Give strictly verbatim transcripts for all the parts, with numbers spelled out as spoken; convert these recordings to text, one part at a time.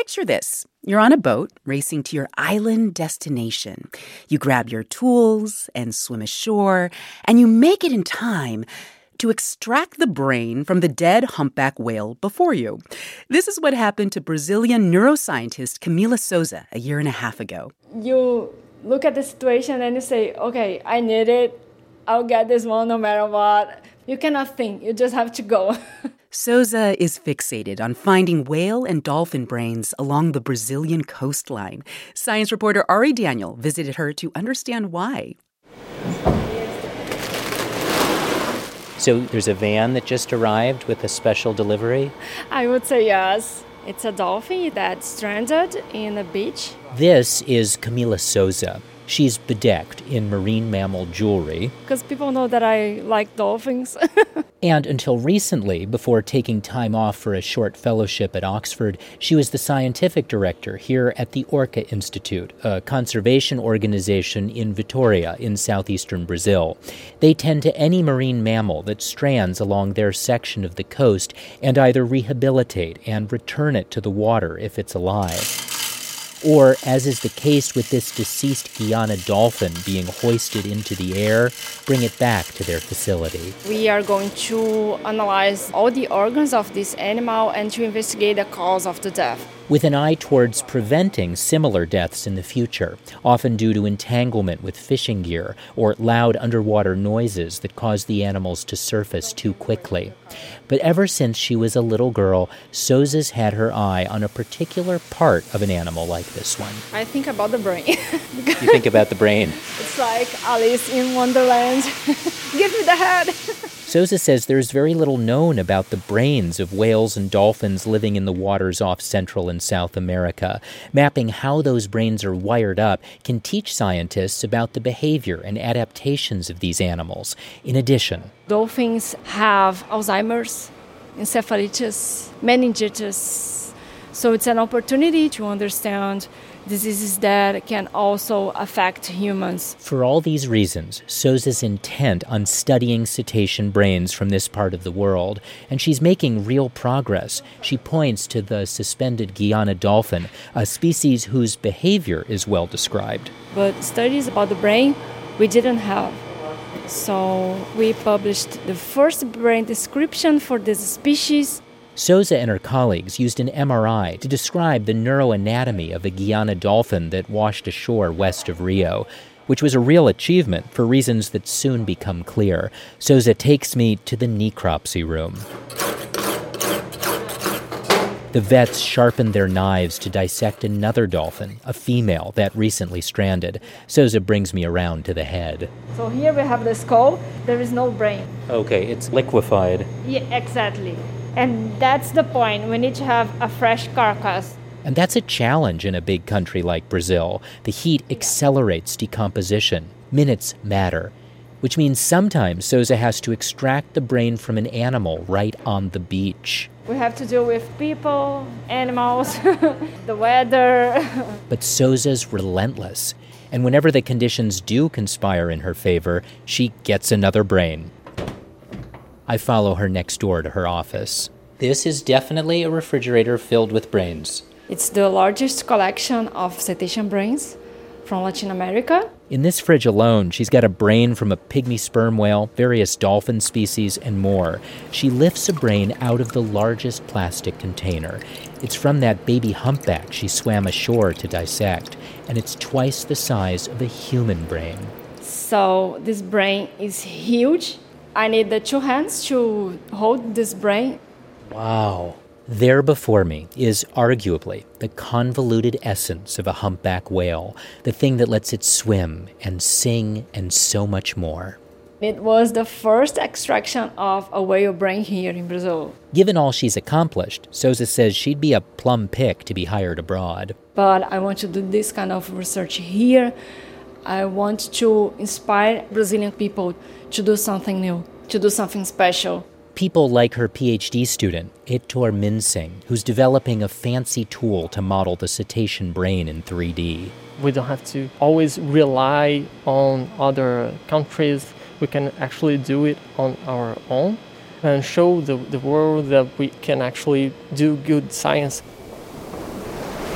Picture this. You're on a boat racing to your island destination. You grab your tools and swim ashore, and you make it in time to extract the brain from the dead humpback whale before you. This is what happened to Brazilian neuroscientist Camila Souza a year and a half ago. You look at the situation and you say, okay, I need it. I'll get this one no matter what. You cannot think. You just have to go. Souza is fixated on finding whale and dolphin brains along the Brazilian coastline. Science reporter Ari Daniel visited her to understand why. So there's a van that just arrived with a special delivery? I would say yes. It's a dolphin that's stranded in a beach. This is Camila Souza. She's bedecked in marine mammal jewelry. Because people know that I like dolphins. And until recently, before taking time off for a short fellowship at Oxford, she was the scientific director here at the Orca Institute, a conservation organization in Vitória in southeastern Brazil. They tend to any marine mammal that strands along their section of the coast and either rehabilitate and return it to the water if it's alive. Or, as is the case with this deceased Guiana dolphin being hoisted into the air, bring it back to their facility. We are going to analyze all the organs of this animal and to investigate the cause of the death. With an eye towards preventing similar deaths in the future, often due to entanglement with fishing gear or loud underwater noises that cause the animals to surface too quickly. But ever since she was a little girl, Souza's had her eye on a particular part of an animal like this one. I think about the brain. You think about the brain? It's like Alice in Wonderland. Give me the head. Souza says there's very little known about the brains of whales and dolphins living in the waters off Central and South America. Mapping how those brains are wired up can teach scientists about the behavior and adaptations of these animals. In addition, dolphins have Alzheimer's, encephalitis, meningitis. So it's an opportunity to understand diseases that can also affect humans. For all these reasons, Souza's intent on studying cetacean brains from this part of the world, and she's making real progress. She points to the suspended Guiana dolphin, a species whose behavior is well described. But studies about the brain we didn't have. So we published the first brain description for this species. Souza and her colleagues used an M R I to describe the neuroanatomy of a Guiana dolphin that washed ashore west of Rio, which was a real achievement for reasons that soon become clear. Souza takes me to the necropsy room. The vets sharpened their knives to dissect another dolphin, a female that recently stranded. Souza brings me around to the head. So here we have the skull. There is no brain. Okay, it's liquefied. Yeah, exactly. And that's the point. We need to have a fresh carcass. And that's a challenge in a big country like Brazil. The heat accelerates decomposition. Minutes matter. Which means sometimes Souza has to extract the brain from an animal right on the beach. We have to deal with people, animals, the weather. But Souza's relentless. And whenever the conditions do conspire in her favor, she gets another brain. I follow her next door to her office. This is definitely a refrigerator filled with brains. It's the largest collection of cetacean brains from Latin America. In this fridge alone, she's got a brain from a pygmy sperm whale, various dolphin species, and more. She lifts a brain out of the largest plastic container. It's from that baby humpback she swam ashore to dissect, and it's twice the size of a human brain. So this brain is huge. I need the two hands to hold this brain. Wow. There before me is arguably the convoluted essence of a humpback whale, the thing that lets it swim and sing and so much more. It was the first extraction of a whale brain here in Brazil. Given all she's accomplished, Souza says she'd be a plum pick to be hired abroad. But I want to do this kind of research here. I want to inspire Brazilian people to do something new, to do something special. People like her PhD student, Heitor Minsing, who's developing a fancy tool to model the cetacean brain in three D. We don't have to always rely on other countries. We can actually do it on our own and show the, the world that we can actually do good science.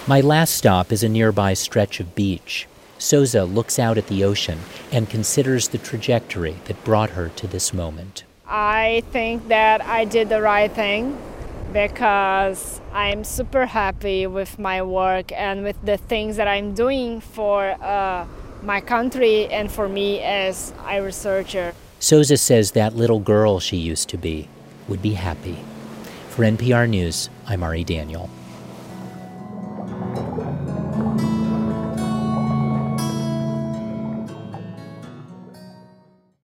My last stop is a nearby stretch of beach. Souza looks out at the ocean and considers the trajectory that brought her to this moment. I think that I did the right thing because I'm super happy with my work and with the things that I'm doing for uh, my country and for me as a researcher. Souza says that little girl she used to be would be happy. For N P R News, I'm Ari Daniel.